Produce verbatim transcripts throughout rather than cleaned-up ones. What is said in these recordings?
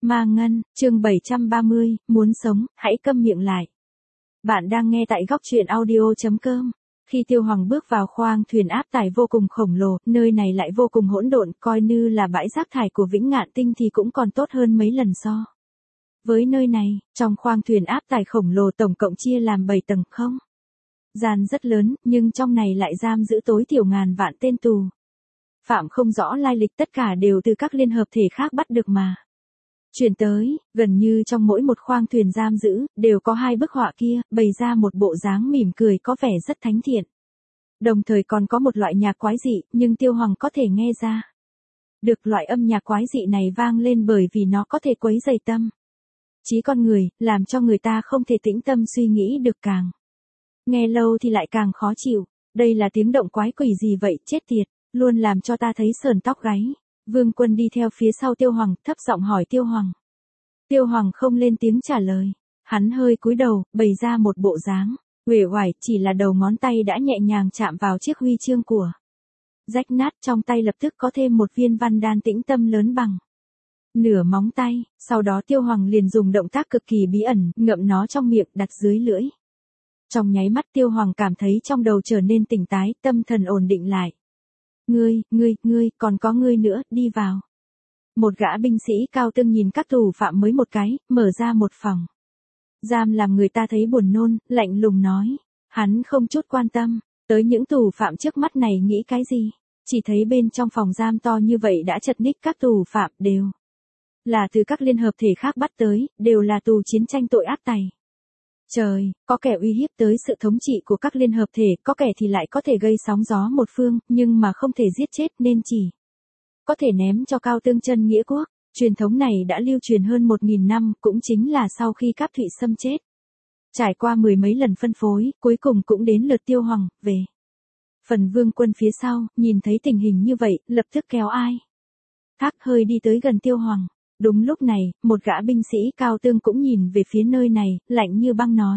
Ma Ngân, chương bảy trăm ba mươi, muốn sống, hãy câm miệng lại. Bạn đang nghe tại góc truyện audio chấm com. Khi Tiêu Hoàng bước vào khoang thuyền áp tải vô cùng khổng lồ, nơi này lại vô cùng hỗn độn, coi như là bãi rác thải của Vĩnh Ngạn Tinh thì cũng còn tốt hơn mấy lần so. Với nơi này, trong khoang thuyền áp tải khổng lồ tổng cộng chia làm bảy tầng không. Gian rất lớn, nhưng trong này lại giam giữ tối thiểu ngàn vạn tên tù. Phạm không rõ lai lịch tất cả đều từ các liên hợp thể khác bắt được mà. Chuyển tới, gần như trong mỗi một khoang thuyền giam giữ, đều có hai bức họa kia, bày ra một bộ dáng mỉm cười có vẻ rất thánh thiện. Đồng thời còn có một loại nhạc quái dị, nhưng Tiêu Hoàng có thể nghe ra. Được loại âm nhạc quái dị này vang lên bởi vì nó có thể quấy rầy tâm trí con người, làm cho người ta không thể tĩnh tâm suy nghĩ được càng. Nghe lâu thì lại càng khó chịu, đây là tiếng động quái quỷ gì vậy, chết tiệt, luôn làm cho ta thấy sờn tóc gáy. Vương Quân đi theo phía sau Tiêu Hoàng, thấp giọng hỏi Tiêu Hoàng. Tiêu Hoàng không lên tiếng trả lời, hắn hơi cúi đầu, bày ra một bộ dáng uể oải, chỉ là đầu ngón tay đã nhẹ nhàng chạm vào chiếc huy chương của rách nát, trong tay lập tức có thêm một viên văn đan tĩnh tâm lớn bằng nửa móng tay, sau đó Tiêu Hoàng liền dùng động tác cực kỳ bí ẩn, ngậm nó trong miệng, đặt dưới lưỡi. Trong nháy mắt Tiêu Hoàng cảm thấy trong đầu trở nên tỉnh tái, tâm thần ổn định lại. Ngươi, ngươi, ngươi, còn có ngươi nữa, đi vào. Một gã binh sĩ cao tương nhìn các tù phạm mới một cái, mở ra một phòng giam làm người ta thấy buồn nôn, lạnh lùng nói. Hắn không chút quan tâm tới những tù phạm trước mắt này nghĩ cái gì. Chỉ thấy bên trong phòng giam to như vậy đã chật ních, các tù phạm đều là từ các liên hợp thể khác bắt tới, đều là tù chiến tranh tội ác tày. Trời, có kẻ uy hiếp tới sự thống trị của các liên hợp thể, có kẻ thì lại có thể gây sóng gió một phương, nhưng mà không thể giết chết nên chỉ có thể ném cho Cao Tương chân nghĩa quốc. Truyền thống này đã lưu truyền hơn một nghìn năm, cũng chính là sau khi Cáp Thụy Sâm chết. Trải qua mười mấy lần phân phối, cuối cùng cũng đến lượt Tiêu Hoàng, về. Phần Vương Quân phía sau, nhìn thấy tình hình như vậy, lập tức kéo ai. Thác hơi đi tới gần Tiêu Hoàng. Đúng lúc này, một gã binh sĩ cao tương cũng nhìn về phía nơi này, lạnh như băng nói.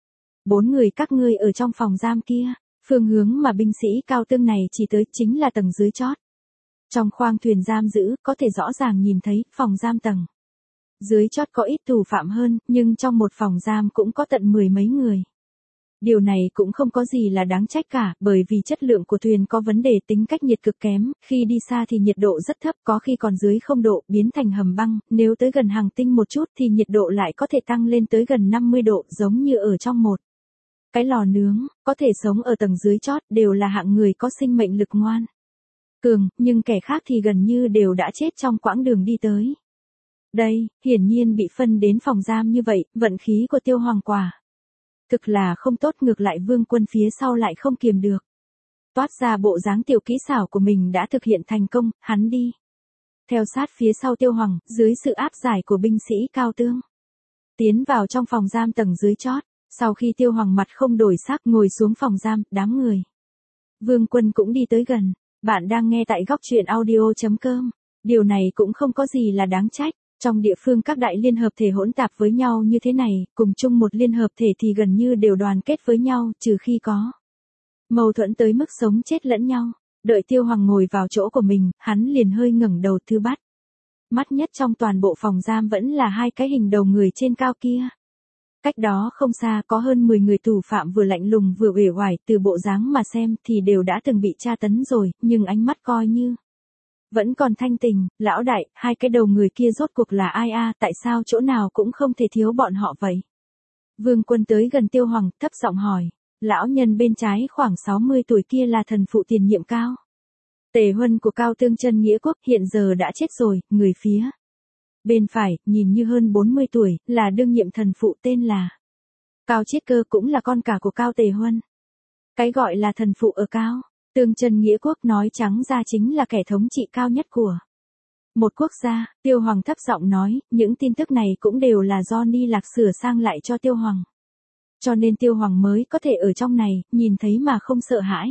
Bốn người các ngươi ở trong phòng giam kia, phương hướng mà binh sĩ cao tương này chỉ tới chính là tầng dưới chót. Trong khoang thuyền giam giữ, có thể rõ ràng nhìn thấy, phòng giam tầng dưới chót có ít tù phạm hơn, nhưng trong một phòng giam cũng có tận mười mấy người. Điều này cũng không có gì là đáng trách cả, bởi vì chất lượng của thuyền có vấn đề, tính cách nhiệt cực kém, khi đi xa thì nhiệt độ rất thấp, có khi còn dưới không độ, biến thành hầm băng, nếu tới gần hành tinh một chút thì nhiệt độ lại có thể tăng lên tới gần năm mươi độ, giống như ở trong một cái lò nướng. Có thể sống ở tầng dưới chót đều là hạng người có sinh mệnh lực ngoan cường, nhưng kẻ khác thì gần như đều đã chết trong quãng đường đi tới. Đây, hiển nhiên bị phân đến phòng giam như vậy, vận khí của Tiêu Hoàng quả thực là không tốt, ngược lại Vương Quân phía sau lại không kiềm được. Toát ra bộ dáng tiểu kỹ xảo của mình đã thực hiện thành công, hắn đi theo sát phía sau Tiêu Hoàng, dưới sự áp giải của binh sĩ cao tương. Tiến vào trong phòng giam tầng dưới chót, sau khi Tiêu Hoàng mặt không đổi sắc ngồi xuống phòng giam, đám người Vương Quân cũng đi tới gần. Bạn đang nghe tại góc truyện audio chấm com. Điều này cũng không có gì là đáng trách. Trong địa phương các đại liên hợp thể hỗn tạp với nhau như thế này, cùng chung một liên hợp thể thì gần như đều đoàn kết với nhau, trừ khi có mâu thuẫn tới mức sống chết lẫn nhau. Đợi Tiêu Hoàng ngồi vào chỗ của mình, hắn liền hơi ngẩng đầu, thứ bắt mắt nhất trong toàn bộ phòng giam vẫn là hai cái hình đầu người trên cao kia. Cách đó không xa có hơn mười người tù phạm vừa lạnh lùng vừa uể oải, từ bộ dáng mà xem thì đều đã từng bị tra tấn rồi, nhưng ánh mắt coi như vẫn còn thanh tình. Lão đại, hai cái đầu người kia rốt cuộc là ai a, tại sao chỗ nào cũng không thể thiếu bọn họ vậy? Vương Quân tới gần Tiêu Hoàng, thấp giọng hỏi. Lão nhân bên trái khoảng sáu mươi tuổi kia là thần phụ tiền nhiệm Cao Tề Huân của Cao Tương chân nghĩa quốc, hiện giờ đã chết rồi. Người phía bên phải, nhìn như hơn bốn mươi tuổi, là đương nhiệm thần phụ tên là Cao Chiết Cơ, cũng là con cả của Cao Tề Huân. Cái gọi là thần phụ ở Cao Tương chân nghĩa quốc nói trắng ra chính là kẻ thống trị cao nhất của một quốc gia. Tiêu Hoàng thấp giọng nói, những tin tức này cũng đều là do Ni Lạc sửa sang lại cho Tiêu Hoàng. Cho nên Tiêu Hoàng mới có thể ở trong này, nhìn thấy mà không sợ hãi.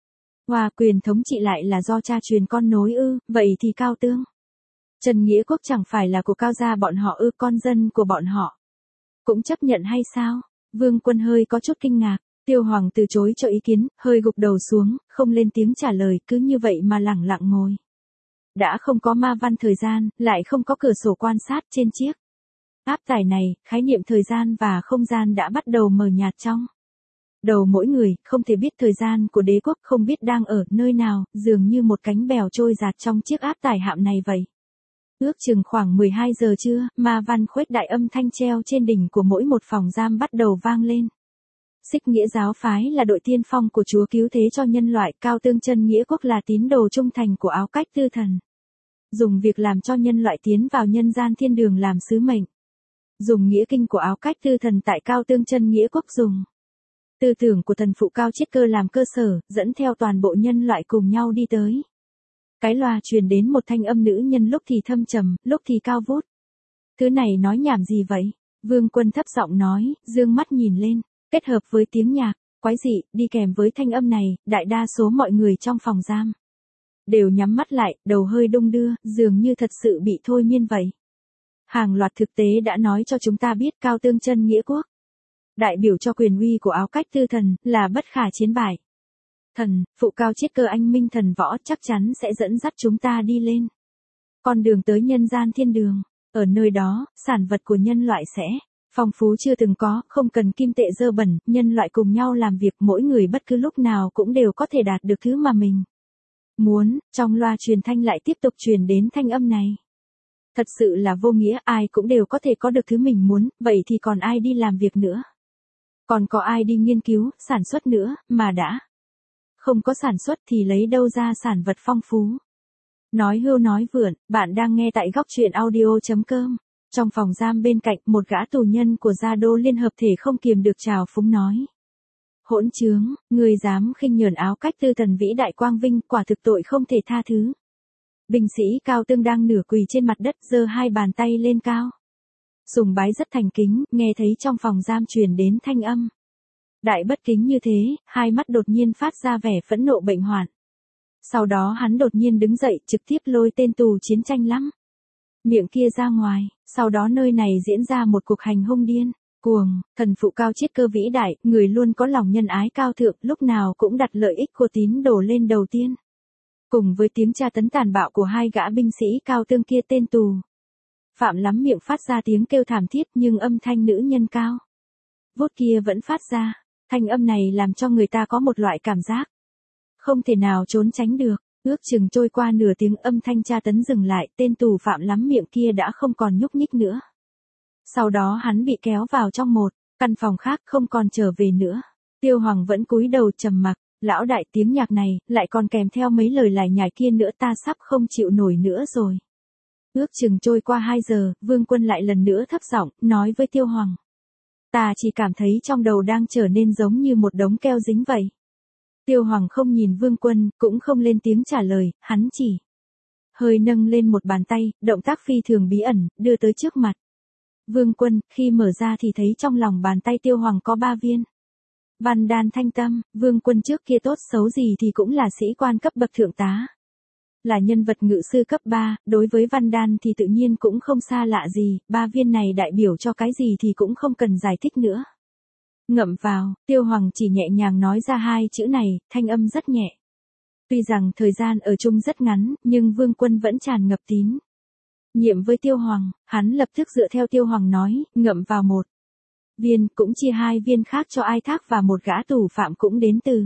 Hòa quyền thống trị lại là do cha truyền con nối ư, vậy thì Cao Tương chân nghĩa quốc chẳng phải là của Cao gia bọn họ ư, con dân của bọn họ cũng chấp nhận hay sao? Vương Quân hơi có chút kinh ngạc. Tiêu Hoàng từ chối cho ý kiến, hơi gục đầu xuống, không lên tiếng trả lời, cứ như vậy mà lẳng lặng ngồi Đã không có ma văn thời gian, lại không có cửa sổ quan sát trên chiếc áp tải này, khái niệm thời gian và không gian đã bắt đầu mờ nhạt trong đầu mỗi người, không thể biết thời gian của đế quốc, không biết đang ở nơi nào, dường như một cánh bèo trôi dạt trong chiếc áp tải hạm này vậy. Ước chừng khoảng mười hai giờ trưa, ma văn khuếch đại âm thanh treo trên đỉnh của mỗi một phòng giam bắt đầu vang lên. Xích Nghĩa giáo phái là đội tiên phong của Chúa cứu thế cho nhân loại, Cao Tương Chân Nghĩa Quốc là tín đồ trung thành của Áo Cách Tư Thần. Dùng việc làm cho nhân loại tiến vào nhân gian thiên đường làm sứ mệnh. Dùng nghĩa kinh của Áo Cách Tư Thần tại Cao Tương Chân Nghĩa Quốc, dùng tư tưởng của thần phụ Cao Chiết Cơ làm cơ sở, dẫn theo toàn bộ nhân loại cùng nhau đi tới. Cái loa truyền đến một thanh âm nữ nhân, lúc thì thâm trầm, lúc thì cao vút. Thứ này nói nhảm gì vậy? Vương Quân thấp giọng nói, dương mắt nhìn lên, kết hợp với tiếng nhạc quái dị đi kèm với thanh âm này, đại đa số mọi người trong phòng giam đều nhắm mắt lại, đầu hơi đung đưa, dường như thật sự bị thôi miên vậy. Hàng loạt thực tế đã nói cho chúng ta biết Cao Tương Chân Nghĩa Quốc, đại biểu cho quyền uy của Áo Cách Tư Thần, là bất khả chiến bại. Thần phụ Cao Chiết Cơ anh minh thần võ chắc chắn sẽ dẫn dắt chúng ta đi lên con đường tới nhân gian thiên đường. Ở nơi đó, sản vật của nhân loại sẽ phong phú chưa từng có, không cần kim tệ dơ bẩn, nhân loại cùng nhau làm việc, mỗi người bất cứ lúc nào cũng đều có thể đạt được thứ mà mình muốn. Trong loa truyền thanh lại tiếp tục truyền đến thanh âm này. Thật sự là vô nghĩa, ai cũng đều có thể có được thứ mình muốn, vậy thì còn ai đi làm việc nữa? Còn có ai đi nghiên cứu, sản xuất nữa, mà đã không có sản xuất thì lấy đâu ra sản vật phong phú? Nói hưu nói vượn, bạn đang nghe tại góc truyện audio chấm com. Trong phòng giam bên cạnh, một gã tù nhân của gia đô Liên Hợp Thể không kiềm được trào phúng nói. Hỗn trướng, ngươi dám khinh nhờn Áo Cách Tư Thần vĩ đại quang vinh, quả thực tội không thể tha thứ. Binh sĩ Cao Tương đang nửa quỳ trên mặt đất, giơ hai bàn tay lên cao. Sùng bái rất thành kính, nghe thấy trong phòng giam truyền đến thanh âm đại bất kính như thế, hai mắt đột nhiên phát ra vẻ phẫn nộ bệnh hoạn. Sau đó hắn đột nhiên đứng dậy, trực tiếp lôi tên tù chiến tranh lắm miệng kia ra ngoài, sau đó nơi này diễn ra một cuộc hành hung điên cuồng. Thần phụ Cao Chiết Cơ vĩ đại, người luôn có lòng nhân ái cao thượng, lúc nào cũng đặt lợi ích của tín đồ lên đầu tiên. Cùng với tiếng tra tấn tàn bạo của hai gã binh sĩ Cao Tương kia, tên tù phạm lắm miệng phát ra tiếng kêu thảm thiết, nhưng âm thanh nữ nhân cao vút kia vẫn phát ra. Thanh âm này làm cho người ta có một loại cảm giác không thể nào trốn tránh được. Ước chừng trôi qua nửa tiếng, âm thanh tra tấn dừng lại, tên tù phạm lắm miệng kia đã không còn nhúc nhích nữa. Sau đó hắn bị kéo vào trong một căn phòng khác, không còn trở về nữa. Tiêu Hoàng vẫn cúi đầu trầm mặc. Lão đại, tiếng nhạc này lại còn kèm theo mấy lời lải nhải kia nữa, ta sắp không chịu nổi nữa rồi. Ước chừng trôi qua hai giờ, Vương Quân lại lần nữa thấp giọng nói với Tiêu Hoàng. Ta chỉ cảm thấy trong đầu đang trở nên giống như một đống keo dính vậy. Tiêu Hoàng không nhìn Vương Quân, cũng không lên tiếng trả lời, hắn chỉ hơi nâng lên một bàn tay, động tác phi thường bí ẩn, đưa tới trước mặt Vương Quân. Khi mở ra thì thấy trong lòng bàn tay Tiêu Hoàng có ba viên văn đan thanh tâm. Vương Quân trước kia tốt xấu gì thì cũng là sĩ quan cấp bậc thượng tá, là nhân vật ngự sư cấp ba, đối với văn đan thì tự nhiên cũng không xa lạ gì, ba viên này đại biểu cho cái gì thì cũng không cần giải thích nữa. Ngậm vào, Tiêu Hoàng chỉ nhẹ nhàng nói ra hai chữ này, thanh âm rất nhẹ. Tuy rằng thời gian ở chung rất ngắn, nhưng Vương Quân vẫn tràn ngập tín nhiệm với Tiêu Hoàng. Hắn lập tức dựa theo Tiêu Hoàng nói, ngậm vào một viên, cũng chia hai viên khác cho Ai Thác và một gã tù phạm cũng đến từ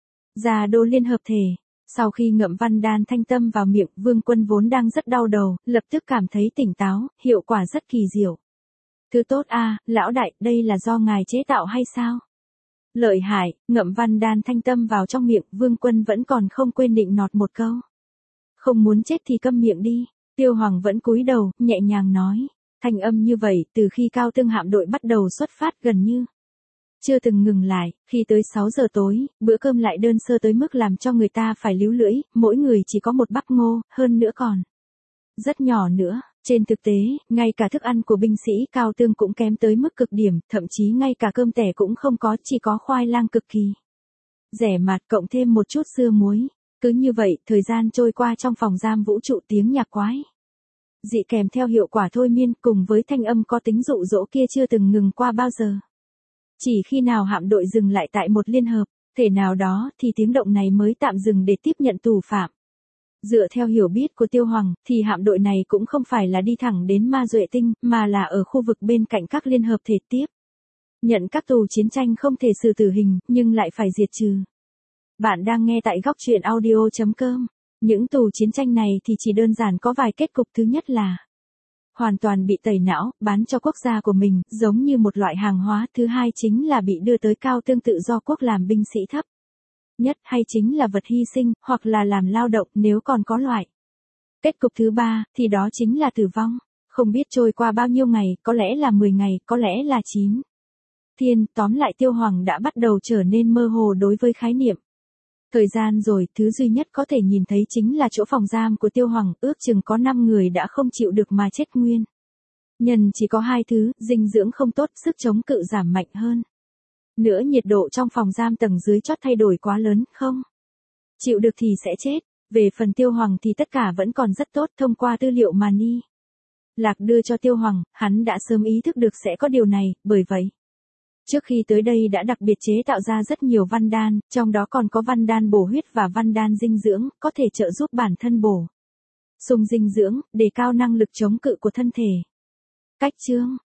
gia đô Liên Hợp Thể. Sau khi ngậm văn đan thanh tâm vào miệng, Vương Quân vốn đang rất đau đầu, lập tức cảm thấy tỉnh táo, hiệu quả rất kỳ diệu. Thứ tốt a, lão đại, đây là do ngài chế tạo hay sao? Lợi hại. Ngậm văn đan thanh tâm vào trong miệng, Vương Quân vẫn còn không quên định nọt một câu. Không muốn chết thì câm miệng đi. Tiêu Hoàng vẫn cúi đầu, nhẹ nhàng nói. Thanh âm như vậy, từ khi Cao Tương hạm đội bắt đầu xuất phát gần như chưa từng ngừng lại. Khi tới sáu giờ tối, bữa cơm lại đơn sơ tới mức làm cho người ta phải líu lưỡi, mỗi người chỉ có một bắp ngô, hơn nữa còn rất nhỏ nữa. Trên thực tế, ngay cả thức ăn của binh sĩ Cao Tương cũng kém tới mức cực điểm, thậm chí ngay cả cơm tẻ cũng không có, chỉ có khoai lang cực kỳ rẻ mạt cộng thêm một chút dưa muối. Cứ như vậy, thời gian trôi qua trong phòng giam vũ trụ, tiếng nhạc quái dị kèm theo hiệu quả thôi miên, cùng với thanh âm có tính dụ dỗ kia chưa từng ngừng qua bao giờ. Chỉ khi nào hạm đội dừng lại tại một liên hợp thể nào đó thì tiếng động này mới tạm dừng để tiếp nhận tù phạm. Dựa theo hiểu biết của Tiêu Hoàng, thì hạm đội này cũng không phải là đi thẳng đến Ma Duệ Tinh, mà là ở khu vực bên cạnh các liên hợp thể tiếp. Nhận các tù chiến tranh không thể xử tử hình, nhưng lại phải diệt trừ. Bạn đang nghe tại góc truyện audio chấm com. Những tù chiến tranh này thì chỉ đơn giản có vài kết cục. Thứ nhất là hoàn toàn bị tẩy não, bán cho quốc gia của mình, giống như một loại hàng hóa. Thứ hai chính là bị đưa tới cao tương tự do quốc làm binh sĩ thấp nhất, hay chính là vật hy sinh, hoặc là làm lao động nếu còn có loại. Kết cục thứ ba, thì đó chính là tử vong. Không biết trôi qua bao nhiêu ngày, có lẽ là mười ngày, có lẽ là chín thiên, tóm lại Tiêu Hoàng đã bắt đầu trở nên mơ hồ đối với khái niệm thời gian rồi. Thứ duy nhất có thể nhìn thấy chính là chỗ phòng giam của Tiêu Hoàng, ước chừng có năm người đã không chịu được mà chết nguyên. Nhân chỉ có hai thứ, dinh dưỡng không tốt, sức chống cự giảm mạnh hơn. Nữa nhiệt độ trong phòng giam tầng dưới chót thay đổi quá lớn, không chịu được thì sẽ chết. Về phần Tiêu Hoàng thì tất cả vẫn còn rất tốt. Thông qua tư liệu mà Ni Lạc đưa cho Tiêu Hoàng, hắn đã sớm ý thức được sẽ có điều này, bởi vậy trước khi tới đây đã đặc biệt chế tạo ra rất nhiều văn đan, trong đó còn có văn đan bổ huyết và văn đan dinh dưỡng, có thể trợ giúp bản thân bổ sung dinh dưỡng, đề cao năng lực chống cự của thân thể. Cách chương